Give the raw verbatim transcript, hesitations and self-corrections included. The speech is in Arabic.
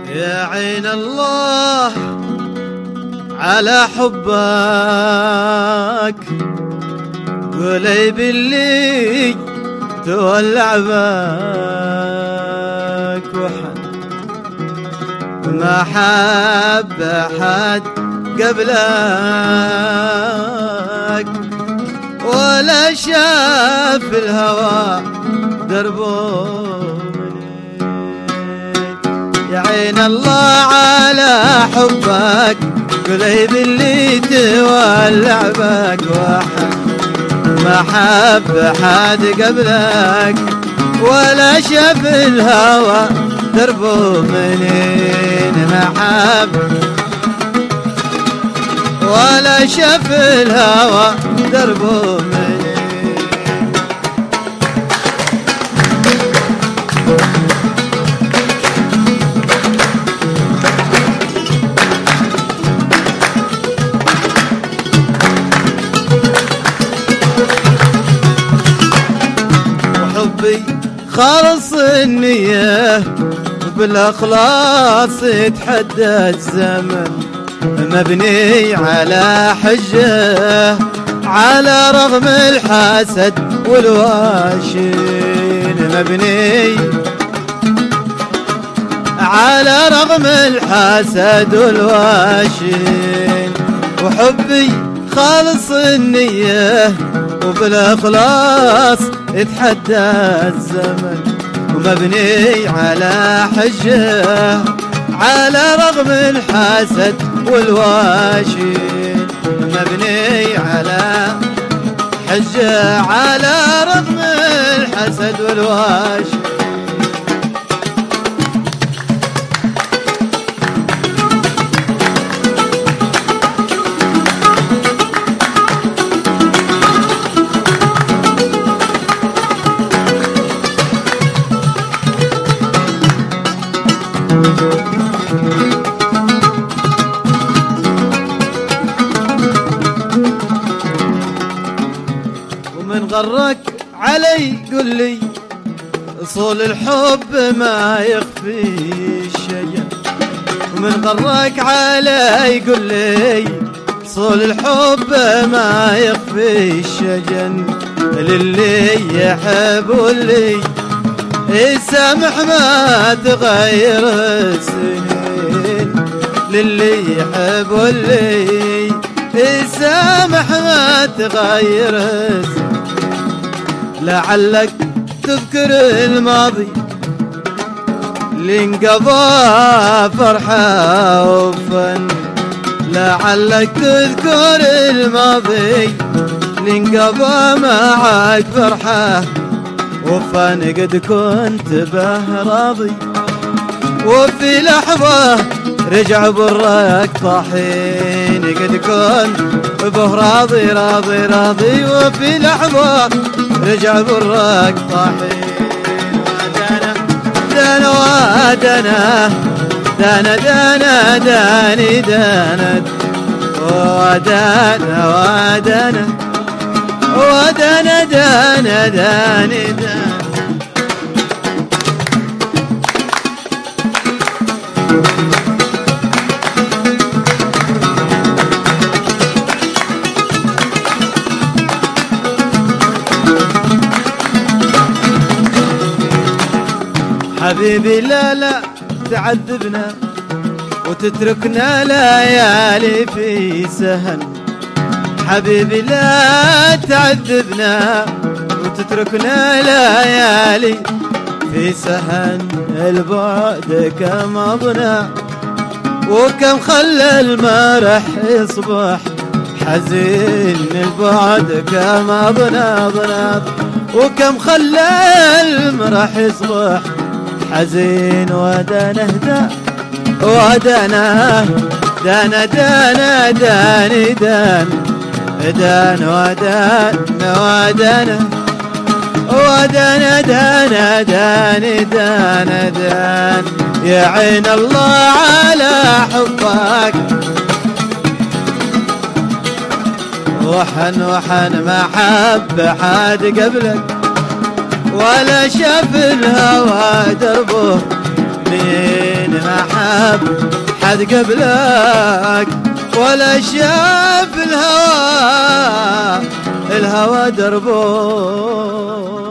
يا عين الله على حبك، قولي باللي تولع بك وحن ما حب أحد قبلك ولا شاف الهوى دربه. يا عين الله على حبك، قولي باللي تولع بك وحن ما حب أحد قبلك ولا شاف الهوى دربه منين. ما حب ولا شاف الهوى دربه منين. وحبي خالص النية بالأخلاص يتحدى الزمن، مبني على حجة على رغم الحسد والواشين. مبني على رغم الحسد والواشين. وحبي خالص النية وبالإخلاص يتحدى الزمن، ومبني على حجة على رغم الحسد والواشين. مبني على حجة على رغم الحسد والواشين. ومن غرك علي قل لي اصول الحب ما يخفي الشجن. ومن غرك علي قل لي اصول الحب ما يخفي الشجن. للي يحب واللي يسامح ما تغير السنين. للي يحب واللي يسامح ما تغير السنين. لعلك تذكر الماضي اللي انقضى فرحة وفن. لعلك تذكر الماضي اللي انقضى معك فرحة وفن. قد كنت به راضي وفي لحظة رجع برك طاحين. قد كنت به راضي راضي راضي وفي لحظة رجع برك طاحين. ودنا دنا ودنا دنا دنا داني دنا ودنا ودنا ودنا دنا داني دنا. حبيبي لا لا تعذبنا وتتركنا ليالي في سهن. حبيبي لا تعذبنا وتتركنا ليالي في سهن. البعد كم أضنى وكم خلى المرح يصبح حزين. البعد كم أضنى أضنى وكم خلى المرح يصبح حزين. ودنا هدا ودنا دانا دانا داني دان دان ودنا ودنا ودنا دانا داني دان دان. يا عين الله على حبك، وحن وحن ما حب حد قبلك ولا شاف الهوى دربه مين ما حب حد قبلك ولا شاف الهوى الهوى دربه